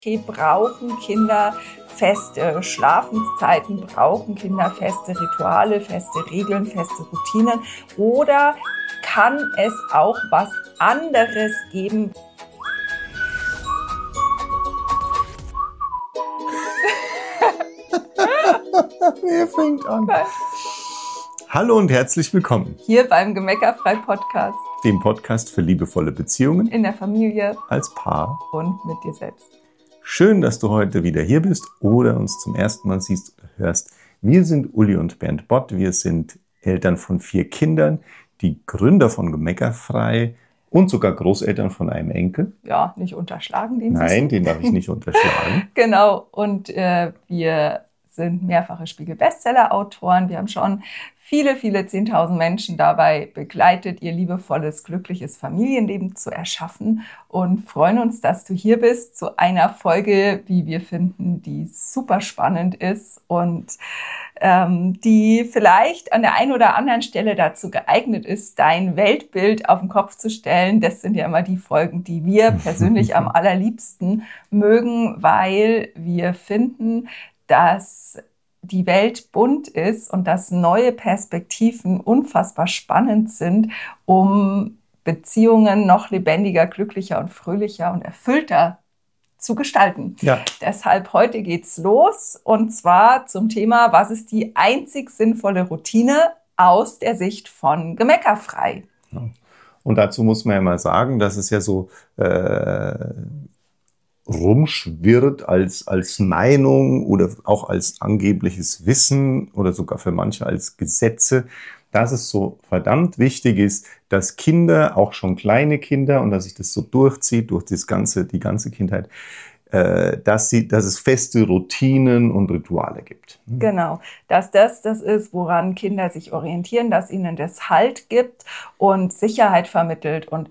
Okay, brauchen Kinder feste Schlafenszeiten, brauchen Kinder feste Rituale, feste Regeln, feste Routinen oder kann es auch was anderes geben? Wer fängt an? Hallo und herzlich willkommen Hier beim Gemeckerfrei-Podcast, dem Podcast für liebevolle Beziehungen in der Familie, als Paar und mit dir selbst. Schön, dass du heute wieder hier bist oder uns zum ersten Mal siehst oder hörst. Wir sind Uli und Bernd Bott. Wir sind Eltern von 4 Kindern, die Gründer von Gemeckerfrei und sogar Großeltern von einem Enkel. Ja, nicht unterschlagen den. Nein, den darf ich nicht unterschlagen. Genau, und wir sind mehrfache Spiegel-Bestseller-Autoren. Wir haben schon viele 10.000 Menschen dabei begleitet, ihr liebevolles, glückliches Familienleben zu erschaffen und freuen uns, dass du hier bist zu einer Folge, wie wir finden, die super spannend ist und die vielleicht an der einen oder anderen Stelle dazu geeignet ist, dein Weltbild auf den Kopf zu stellen. Das sind ja immer die Folgen, die wir persönlich am allerliebsten mögen, weil wir finden, dass die Welt bunt ist und dass neue Perspektiven unfassbar spannend sind, um Beziehungen noch lebendiger, glücklicher und fröhlicher und erfüllter zu gestalten. Ja. Deshalb heute geht's los und zwar zum Thema, was ist die einzig sinnvolle Routine aus der Sicht von Gemeckerfrei? Ja. Und dazu muss man ja mal sagen, dass es ja so rumschwirrt als Meinung oder auch als angebliches Wissen oder sogar für manche als Gesetze, dass es so verdammt wichtig ist, dass Kinder, auch schon kleine Kinder, und dass sich das so durchzieht durch die ganze Kindheit, dass es feste Routinen und Rituale gibt. Genau, dass das ist, woran Kinder sich orientieren, dass ihnen das Halt gibt und Sicherheit vermittelt. Und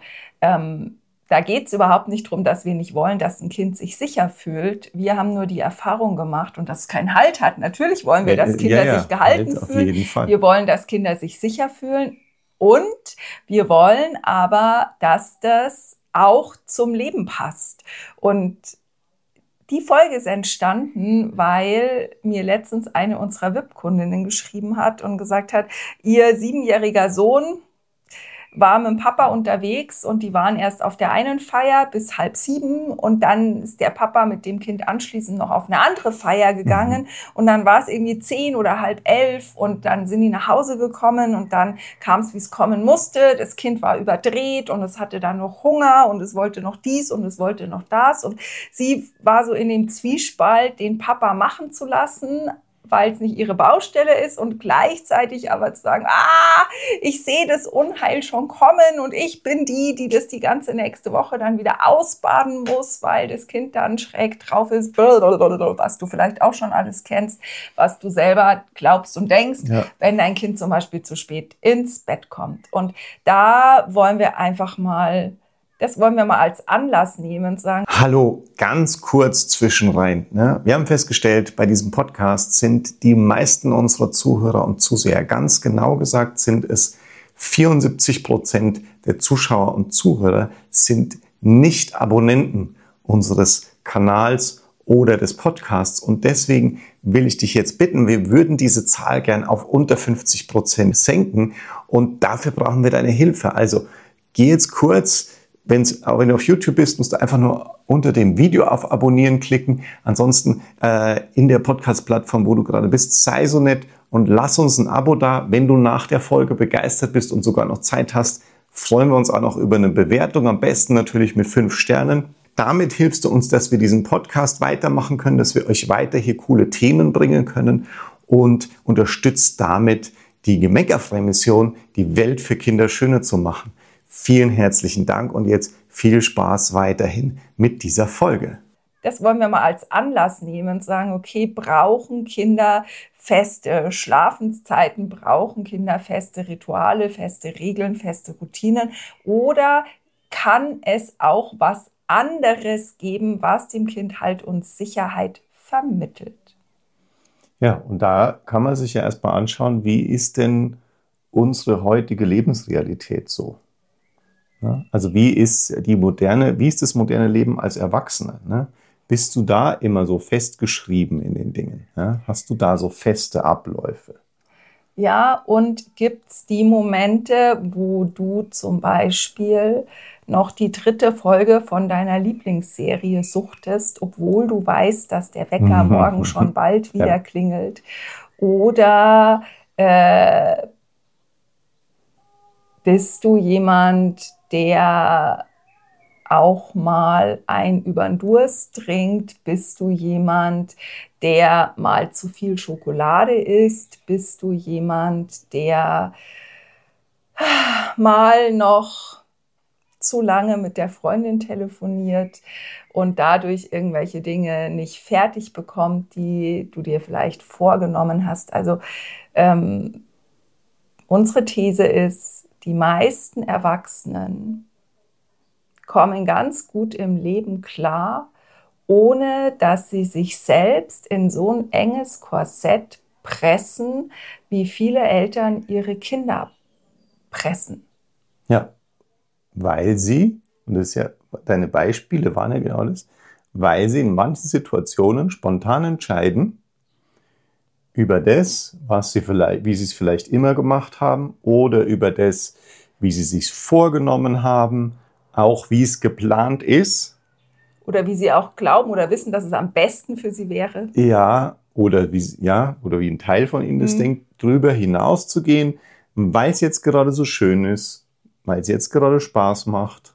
da geht es überhaupt nicht darum, dass wir nicht wollen, dass ein Kind sich sicher fühlt. Wir haben nur die Erfahrung gemacht und dass es keinen Halt hat. Natürlich wollen wir, dass Kinder sich gehalten Halt, fühlen. auf jeden Fall. Wir wollen, dass Kinder sich sicher fühlen. Und wir wollen aber, dass das auch zum Leben passt. Und die Folge ist entstanden, weil mir letztens eine unserer VIP-Kundinnen geschrieben hat und gesagt hat, ihr 7-jähriger Sohn war mit dem Papa unterwegs und die waren erst auf der einen Feier bis 6:30 und dann ist der Papa mit dem Kind anschließend noch auf eine andere Feier gegangen und dann war es irgendwie 10 oder 10:30 und dann sind die nach Hause gekommen und dann kam es, wie es kommen musste. Das Kind war überdreht und es hatte dann noch Hunger und es wollte noch dies und es wollte noch das und sie war so in dem Zwiespalt, den Papa machen zu lassen, weil es nicht ihre Baustelle ist und gleichzeitig aber zu sagen, ich sehe das Unheil schon kommen und ich bin die das die ganze nächste Woche dann wieder ausbaden muss, weil das Kind dann schräg drauf ist, was du vielleicht auch schon alles kennst, was du selber glaubst und denkst, wenn dein Kind zum Beispiel zu spät ins Bett kommt. Und da wollen wir einfach mal, das wollen wir mal als Anlass nehmen und sagen. Hallo, ganz kurz zwischenrein. Ne? Wir haben festgestellt, bei diesem Podcast sind die meisten unserer Zuhörer und Zuseher, ganz genau gesagt sind es 74% der Zuschauer und Zuhörer sind nicht Abonnenten unseres Kanals oder des Podcasts. Und deswegen will ich dich jetzt bitten, wir würden diese Zahl gern auf unter 50% senken. Und dafür brauchen wir deine Hilfe. Also geh jetzt kurz. Wenn du auf YouTube bist, musst du einfach nur unter dem Video auf Abonnieren klicken. Ansonsten in der Podcast-Plattform, wo du gerade bist, sei so nett und lass uns ein Abo da. Wenn du nach der Folge begeistert bist und sogar noch Zeit hast, freuen wir uns auch noch über eine Bewertung. Am besten natürlich mit 5 Sternen. Damit hilfst du uns, dass wir diesen Podcast weitermachen können, dass wir euch weiter hier coole Themen bringen können und unterstützt damit die Gemeckerfrei-Mission, die Welt für Kinder schöner zu machen. Vielen herzlichen Dank und jetzt viel Spaß weiterhin mit dieser Folge. Das wollen wir mal als Anlass nehmen und sagen, okay, brauchen Kinder feste Schlafenszeiten, brauchen Kinder feste Rituale, feste Regeln, feste Routinen oder kann es auch was anderes geben, was dem Kind Halt und Sicherheit vermittelt? Ja, und da kann man sich ja erstmal anschauen, wie ist denn unsere heutige Lebensrealität so? Ja, also wie ist das moderne Leben als Erwachsener? Ne? Bist du da immer so festgeschrieben in den Dingen? Ja? Hast du da so feste Abläufe? Ja, und gibt's die Momente, wo du zum Beispiel noch die 3. Folge von deiner Lieblingsserie suchtest, obwohl du weißt, dass der Wecker morgen schon bald wieder klingelt? Oder bist du jemand, der auch mal ein übern Durst trinkt? Bist du jemand, der mal zu viel Schokolade isst? Bist du jemand, der mal noch zu lange mit der Freundin telefoniert und dadurch irgendwelche Dinge nicht fertig bekommt, die du dir vielleicht vorgenommen hast? Also unsere These ist, die meisten Erwachsenen kommen ganz gut im Leben klar, ohne dass sie sich selbst in so ein enges Korsett pressen, wie viele Eltern ihre Kinder pressen. Ja, weil sie, und das ist ja, deine Beispiele waren ja genau das, weil sie in manchen Situationen spontan entscheiden über das, was sie vielleicht, wie sie es vielleicht immer gemacht haben, oder über das, wie sie es sich vorgenommen haben, auch wie es geplant ist. Oder wie sie auch glauben oder wissen, dass es am besten für sie wäre. Ja, oder wie ein Teil von ihnen das denkt, drüber hinaus zu gehen, weil es jetzt gerade so schön ist, weil es jetzt gerade Spaß macht,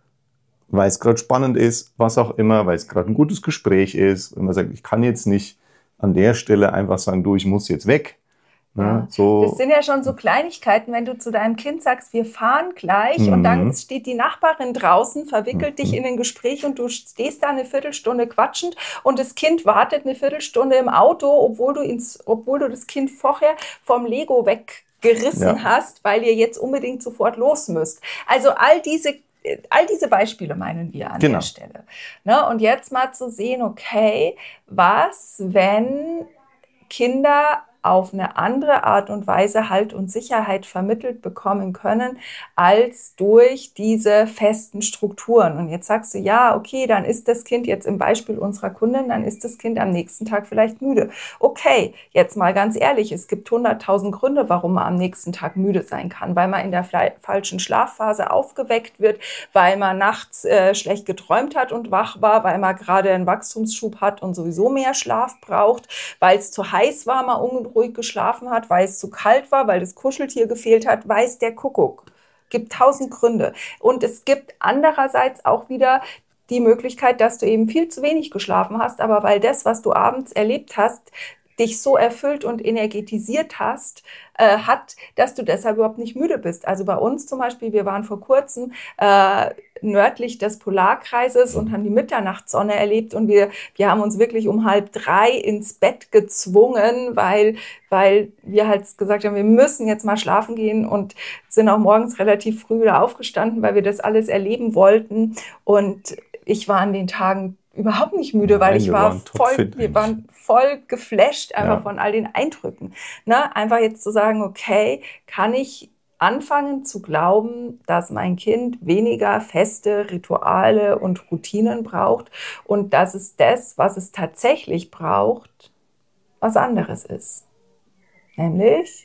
weil es gerade spannend ist, was auch immer, weil es gerade ein gutes Gespräch ist. Wenn man sagt, ich kann jetzt nicht an der Stelle einfach sagen, du, ich muss jetzt weg. Ja, so. Das sind ja schon so Kleinigkeiten, wenn du zu deinem Kind sagst, wir fahren gleich und dann steht die Nachbarin draußen, verwickelt dich in ein Gespräch und du stehst da eine Viertelstunde quatschend und das Kind wartet eine Viertelstunde im Auto, obwohl du das Kind vorher vom Lego weggerissen hast, weil ihr jetzt unbedingt sofort los müsst. Also all diese Beispiele meinen wir an der Stelle. Ne? Und jetzt mal zu sehen, okay, was, wenn Kinder auf eine andere Art und Weise Halt und Sicherheit vermittelt bekommen können, als durch diese festen Strukturen. Und jetzt sagst du, ja, okay, dann ist das Kind jetzt im Beispiel unserer Kundin, dann ist das Kind am nächsten Tag vielleicht müde. Okay, jetzt mal ganz ehrlich, es gibt 100.000 Gründe, warum man am nächsten Tag müde sein kann, weil man in der falschen Schlafphase aufgeweckt wird, weil man nachts schlecht geträumt hat und wach war, weil man gerade einen Wachstumsschub hat und sowieso mehr Schlaf braucht, weil es zu heiß war, man unruhig geschlafen hat, weil es zu kalt war, weil das Kuscheltier gefehlt hat, weiß der Kuckuck. Gibt 1000 Gründe. Und es gibt andererseits auch wieder die Möglichkeit, dass du eben viel zu wenig geschlafen hast, aber weil das, was du abends erlebt hast, dich so erfüllt und energetisiert hat, dass du deshalb überhaupt nicht müde bist. Also bei uns zum Beispiel, wir waren vor kurzem nördlich des Polarkreises und haben die Mitternachtssonne erlebt und wir haben uns wirklich um 2:30 ins Bett gezwungen, weil wir halt gesagt haben, wir müssen jetzt mal schlafen gehen und sind auch morgens relativ früh wieder aufgestanden, weil wir das alles erleben wollten. Und ich war an den Tagen überhaupt nicht müde, weil wir waren voll geflasht einfach von all den Eindrücken. Ne? Einfach jetzt zu sagen, okay, kann ich anfangen zu glauben, dass mein Kind weniger feste Rituale und Routinen braucht und dass es das, was es tatsächlich braucht, was anderes ist. Nämlich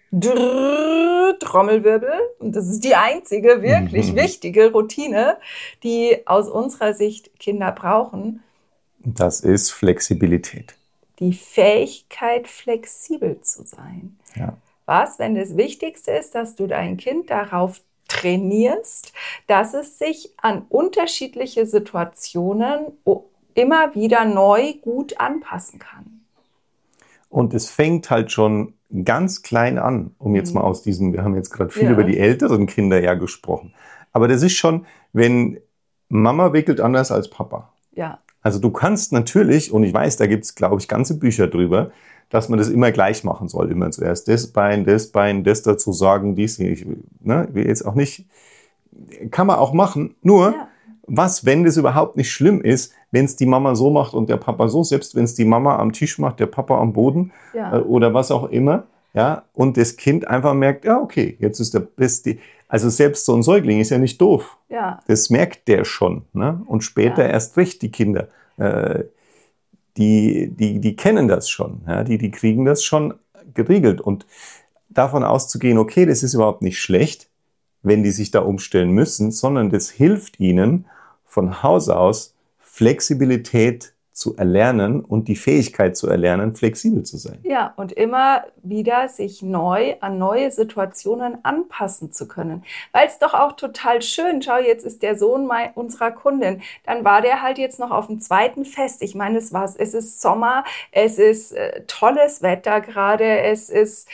Trommelwirbel. Und das ist die einzige wirklich wichtige Routine, die aus unserer Sicht Kinder brauchen. Das ist Flexibilität. Die Fähigkeit, flexibel zu sein. Ja. Was, wenn das Wichtigste ist, dass du dein Kind darauf trainierst, dass es sich an unterschiedliche Situationen immer wieder neu gut anpassen kann. Und es fängt halt schon ganz klein an, um jetzt mal aus diesem, wir haben jetzt gerade viel über die älteren Kinder ja gesprochen. Aber das ist schon, wenn Mama wickelt anders als Papa. Ja. Also du kannst natürlich, und ich weiß, da gibt es, glaube ich, ganze Bücher drüber, dass man das immer gleich machen soll. Immer zuerst das Bein, das dazu sagen, dies. Ich will jetzt auch nicht, kann man auch machen. Nur, was, wenn das überhaupt nicht schlimm ist, wenn es die Mama so macht und der Papa so, selbst wenn es die Mama am Tisch macht, der Papa am Boden oder was auch immer, ja, und das Kind einfach merkt, ja, okay, jetzt ist der Beste. Also selbst so ein Säugling ist ja nicht doof. Ja. Das merkt der schon. Ne? Und später erst recht die Kinder. die kennen das schon. Ja? Die kriegen das schon geregelt. Und davon auszugehen, okay, das ist überhaupt nicht schlecht, wenn die sich da umstellen müssen, sondern das hilft ihnen von Haus aus Flexibilität zu erlernen und die Fähigkeit zu erlernen, flexibel zu sein. Ja, und immer wieder sich neu an neue Situationen anpassen zu können. Weil es doch auch total schön, schau, jetzt ist der Sohn unserer Kundin, dann war der halt jetzt noch auf dem zweiten Fest. Ich meine, es ist Sommer, es ist tolles Wetter gerade, es ist,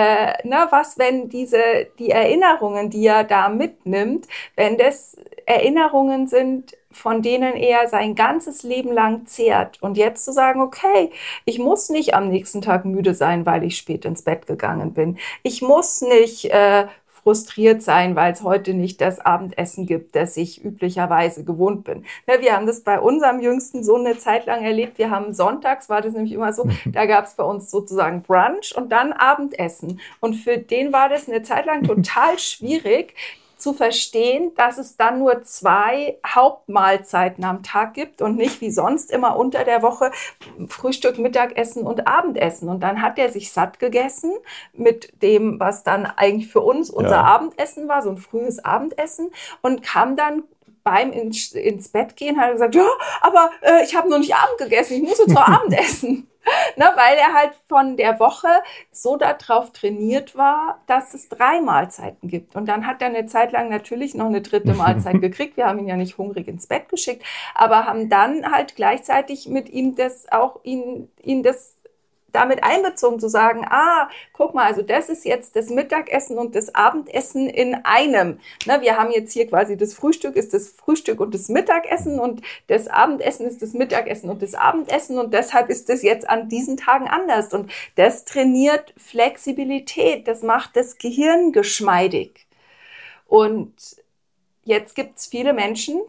wenn die Erinnerungen, die er da mitnimmt, wenn das Erinnerungen sind, von denen er sein ganzes Leben lang zehrt. Und jetzt zu sagen, okay, ich muss nicht am nächsten Tag müde sein, weil ich spät ins Bett gegangen bin. Ich muss nicht frustriert sein, weil es heute nicht das Abendessen gibt, das ich üblicherweise gewohnt bin. Wir haben das bei unserem jüngsten Sohn eine Zeit lang erlebt. Wir haben sonntags, war das nämlich immer so, da gab es bei uns sozusagen Brunch und dann Abendessen. Und für den war das eine Zeit lang total schwierig, zu verstehen, dass es dann nur 2 Hauptmahlzeiten am Tag gibt und nicht wie sonst immer unter der Woche Frühstück, Mittagessen und Abendessen. Und dann hat er sich satt gegessen mit dem, was dann eigentlich für uns unser Abendessen war, so ein frühes Abendessen, und kam dann beim ins Bett gehen, hat er gesagt, ja, aber ich habe noch nicht Abend gegessen, ich muss jetzt noch Abend essen. Weil er halt von der Woche so darauf trainiert war, dass es 3 Mahlzeiten gibt. Und dann hat er eine Zeit lang natürlich noch eine 3. Mahlzeit gekriegt. Wir haben ihn ja nicht hungrig ins Bett geschickt, aber haben dann halt gleichzeitig mit ihm ihn das damit einbezogen, zu sagen, guck mal, also das ist jetzt das Mittagessen und das Abendessen in einem. Wir haben jetzt hier quasi das Frühstück ist das Frühstück und das Mittagessen und das Abendessen ist das Mittagessen und das Abendessen und deshalb ist das jetzt an diesen Tagen anders. Und das trainiert Flexibilität, das macht das Gehirn geschmeidig. Und jetzt gibt es viele Menschen,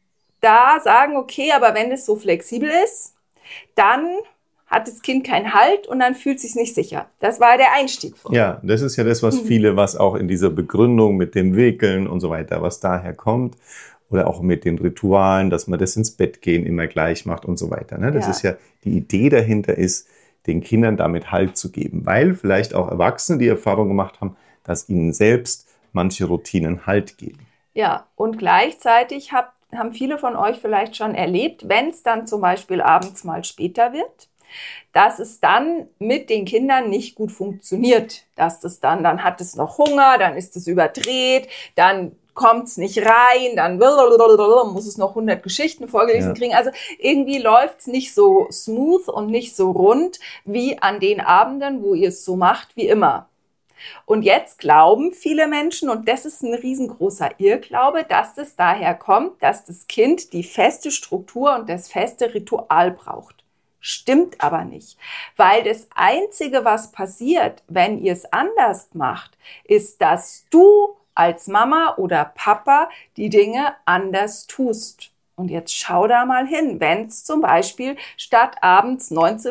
da sagen, okay, aber wenn es so flexibel ist, dann hat das Kind keinen Halt und dann fühlt es sich nicht sicher. Das war der Einstieg. Ja, das ist ja das, was viele, was auch in dieser Begründung mit dem Wickeln und so weiter, was daher kommt. Oder auch mit den Ritualen, dass man das ins Bett gehen immer gleich macht und so weiter. Ne? Das ist ja, die Idee dahinter ist, den Kindern damit Halt zu geben. Weil vielleicht auch Erwachsene die Erfahrung gemacht haben, dass ihnen selbst manche Routinen Halt geben. Ja, und gleichzeitig haben viele von euch vielleicht schon erlebt, wenn es dann zum Beispiel abends mal später wird, dass es dann mit den Kindern nicht gut funktioniert. Dass das dann hat es noch Hunger, dann ist es überdreht, dann kommt es nicht rein, dann muss es noch 100 Geschichten vorgelesen kriegen. Also irgendwie läuft es nicht so smooth und nicht so rund wie an den Abenden, wo ihr es so macht wie immer. Und jetzt glauben viele Menschen, und das ist ein riesengroßer Irrglaube, dass das daher kommt, dass das Kind die feste Struktur und das feste Ritual braucht. Stimmt aber nicht, weil das Einzige, was passiert, wenn ihr es anders macht, ist, dass du als Mama oder Papa die Dinge anders tust. Und jetzt schau da mal hin, wenn es zum Beispiel statt abends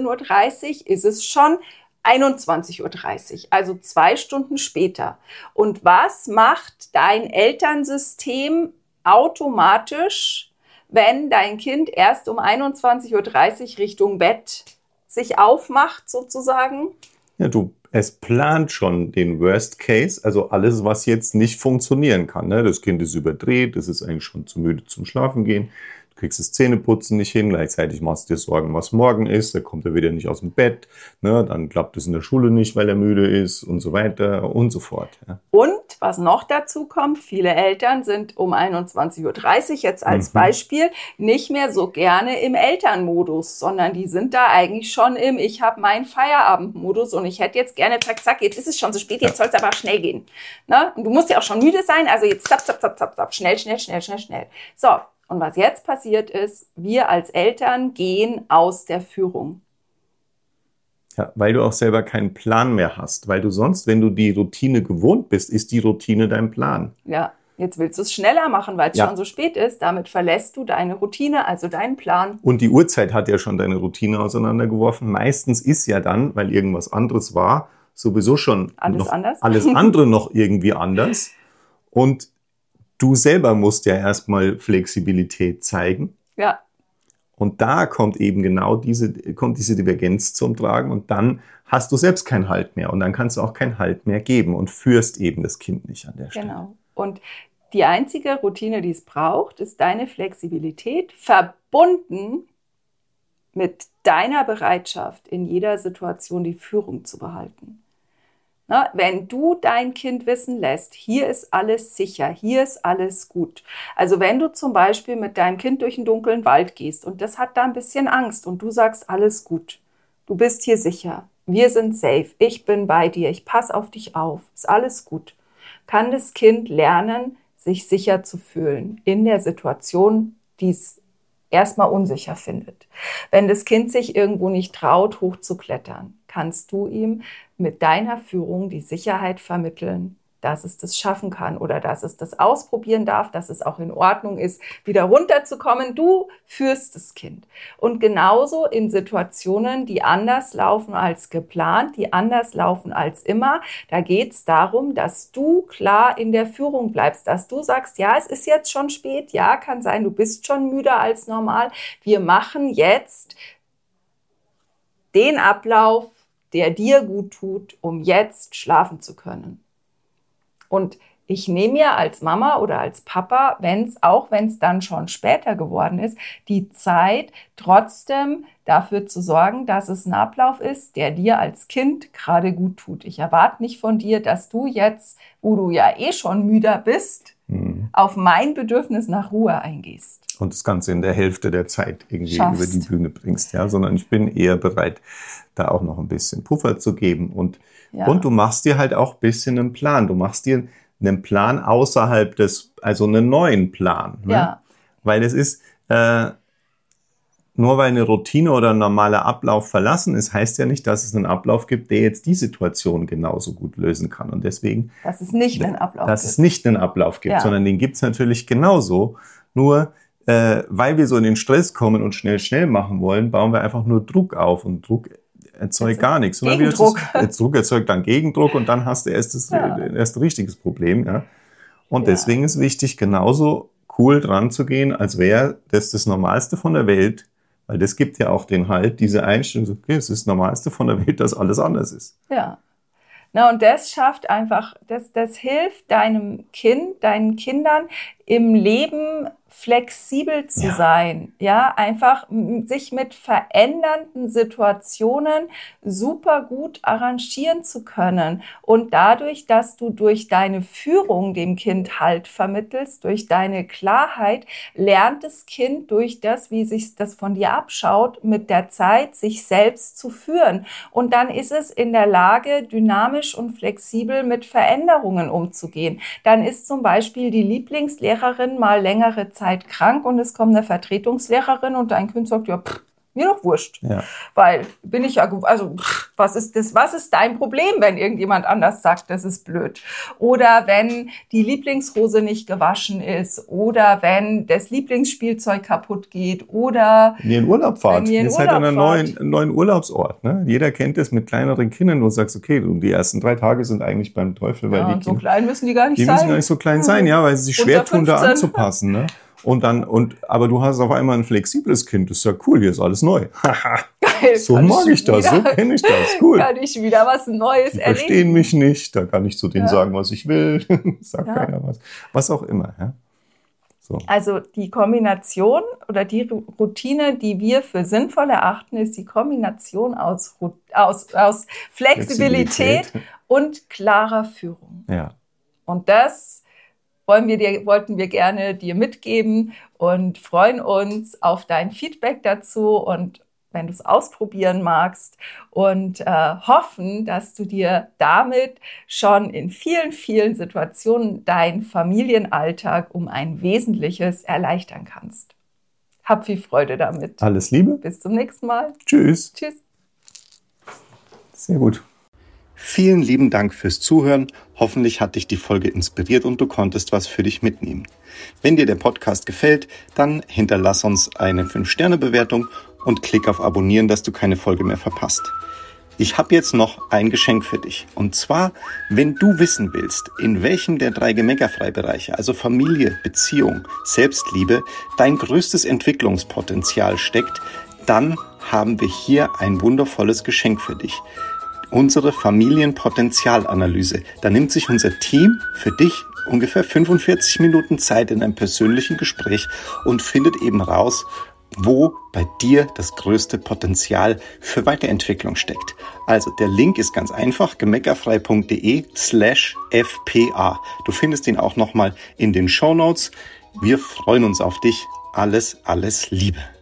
19:30 Uhr ist es schon 21:30 Uhr, also 2 Stunden später. Und was macht dein Elternsystem automatisch, wenn dein Kind erst um 21:30 Uhr Richtung Bett sich aufmacht, sozusagen? Ja, es plant schon den Worst Case, also alles, was jetzt nicht funktionieren kann. Ne? Das Kind ist überdreht, es ist eigentlich schon zu müde zum Schlafen gehen. Du kriegst das Zähneputzen nicht hin, gleichzeitig machst du dir Sorgen, was morgen ist, da kommt er wieder nicht aus dem Bett, ne? Dann klappt es in der Schule nicht, weil er müde ist und so weiter und so fort. Ja. Und was noch dazu kommt, viele Eltern sind um 21:30 Uhr jetzt als Beispiel nicht mehr so gerne im Elternmodus, sondern die sind da eigentlich schon im Ich habe meinen Feierabendmodus und ich hätte jetzt gerne zack, zack, jetzt ist es schon so spät, jetzt soll es aber schnell gehen. Ne? Und du musst ja auch schon müde sein, also jetzt zapp, zapp, zapp, zapp, zapp, schnell, schnell, schnell, schnell, schnell. So. Und was jetzt passiert ist, wir als Eltern gehen aus der Führung. Ja, weil du auch selber keinen Plan mehr hast. Weil du sonst, wenn du die Routine gewohnt bist, ist die Routine dein Plan. Ja, jetzt willst du es schneller machen, weil es schon so spät ist. Damit verlässt du deine Routine, also deinen Plan. Und die Uhrzeit hat ja schon deine Routine auseinandergeworfen. Meistens ist ja dann, weil irgendwas anderes war, sowieso schon alles andere noch irgendwie anders. Und du selber musst ja erstmal Flexibilität zeigen. Ja. Und da kommt eben genau diese Divergenz zum Tragen und dann hast du selbst keinen Halt mehr und dann kannst du auch keinen Halt mehr geben und führst eben das Kind nicht an der Stelle. Genau. Und die einzige Routine, die es braucht, ist deine Flexibilität, verbunden mit deiner Bereitschaft, in jeder Situation die Führung zu behalten. Na, wenn du dein Kind wissen lässt, hier ist alles sicher, hier ist alles gut. Also wenn du zum Beispiel mit deinem Kind durch einen dunklen Wald gehst und das hat da ein bisschen Angst und du sagst, alles gut, du bist hier sicher, wir sind safe, ich bin bei dir, ich passe auf dich auf, ist alles gut, kann das Kind lernen, sich sicher zu fühlen in der Situation, die es erstmal unsicher findet. Wenn das Kind sich irgendwo nicht traut, hochzuklettern, kannst du ihm mit deiner Führung die Sicherheit vermitteln, dass es das schaffen kann oder dass es das ausprobieren darf, dass es auch in Ordnung ist, wieder runterzukommen. Du führst das Kind. Und genauso in Situationen, die anders laufen als geplant, die anders laufen als immer, da geht es darum, dass du klar in der Führung bleibst, dass du sagst, ja, es ist jetzt schon spät, ja, kann sein, du bist schon müder als normal. Wir machen jetzt den Ablauf, der dir gut tut, um jetzt schlafen zu können. Und ich nehme mir als Mama oder als Papa, auch wenn es dann schon später geworden ist, die Zeit, trotzdem dafür zu sorgen, dass es ein Ablauf ist, der dir als Kind gerade gut tut. Ich erwarte nicht von dir, dass du jetzt, wo du ja eh schon müder bist, auf mein Bedürfnis nach Ruhe eingehst. Und das Ganze in der Hälfte der Zeit irgendwie Schaffst. über die Bühne bringst, ja, sondern ich bin eher bereit, da auch noch ein bisschen Puffer zu geben und du machst dir halt auch ein bisschen einen Plan. Du machst dir einen Plan außerhalb also einen neuen Plan. Ne? Ja. Weil es ist, nur weil eine Routine oder ein normaler Ablauf verlassen ist, heißt ja nicht, dass es einen Ablauf gibt, der jetzt die Situation genauso gut lösen kann. Und deswegen, dass es nicht einen Ablauf dass es nicht einen Ablauf gibt, sondern den gibt es natürlich genauso. Nur weil wir so in den Stress kommen und schnell machen wollen, bauen wir einfach nur Druck auf und Druck erzeugt gar nichts. Gegendruck. Druck erzeugt dann Gegendruck und dann hast du erst ein richtiges Problem. Ja? Und deswegen ist wichtig, genauso cool dran zu gehen, als wäre das Normalste von der Welt, weil das gibt ja auch den Halt, diese Einstellung, okay, es ist das Normalste von der Welt, dass alles anders ist. Ja. Na, und das schafft einfach, das hilft deinen Kindern im Leben flexibel zu sein, ja, einfach sich mit verändernden Situationen super gut arrangieren zu können und dadurch, dass du durch deine Führung dem Kind Halt vermittelst, durch deine Klarheit, lernt das Kind durch das, wie sich das von dir abschaut, mit der Zeit sich selbst zu führen und dann ist es in der Lage, dynamisch und flexibel mit Veränderungen umzugehen. Dann ist zum Beispiel die Lieblingslehrerin mal längere Zeit krank und es kommt eine Vertretungslehrerin und dein Kind sagt, ja, mir doch wurscht. Ja. Weil bin ich ja, also was ist dein Problem, wenn irgendjemand anders sagt, das ist blöd? Oder wenn die Lieblingshose nicht gewaschen ist oder wenn das Lieblingsspielzeug kaputt geht oder wenn ihr in Urlaub fahrt. Ihr seid an einem neuen Urlaubsort. Ne? Jeder kennt das mit kleineren Kindern, wo du sagst, okay, die ersten 3 Tage sind eigentlich beim Teufel, weil die so klein müssen die gar nicht sein. Die müssen gar nicht so klein sein, ja, weil sie sich schwer tun, da anzupassen. Ne? Aber du hast auf einmal ein flexibles Kind, das ist ja cool, hier ist alles neu. Geil, so mag ich das, so kenne ich das, cool. Kann ich wieder was Neues erleben. Verstehen mich nicht, da kann ich zu denen sagen, was ich will, sagt keiner was auch immer. Ja? So. Also die Kombination oder die Routine, die wir für sinnvoll erachten, ist die Kombination aus Flexibilität und klarer Führung. Ja. Und das wollten wir gerne dir mitgeben und freuen uns auf dein Feedback dazu und wenn du es ausprobieren magst und hoffen, dass du dir damit schon in vielen, vielen Situationen deinen Familienalltag um ein Wesentliches erleichtern kannst. Hab viel Freude damit. Alles Liebe. Bis zum nächsten Mal. Tschüss. Tschüss. Sehr gut. Vielen lieben Dank fürs Zuhören. Hoffentlich hat dich die Folge inspiriert und du konntest was für dich mitnehmen. Wenn dir der Podcast gefällt, dann hinterlass uns eine 5-Sterne-Bewertung und klick auf Abonnieren, dass du keine Folge mehr verpasst. Ich habe jetzt noch ein Geschenk für dich. Und zwar, wenn du wissen willst, in welchem der 3 Gemeckerfrei-Bereiche, also Familie, Beziehung, Selbstliebe, dein größtes Entwicklungspotenzial steckt, dann haben wir hier ein wundervolles Geschenk für dich. Unsere Familienpotenzialanalyse. Da nimmt sich unser Team für dich ungefähr 45 Minuten Zeit in einem persönlichen Gespräch und findet eben raus, wo bei dir das größte Potenzial für Weiterentwicklung steckt. Also der Link ist ganz einfach, gemeckerfrei.de/fpa. Du findest ihn auch nochmal in den Shownotes. Wir freuen uns auf dich. Alles Liebe.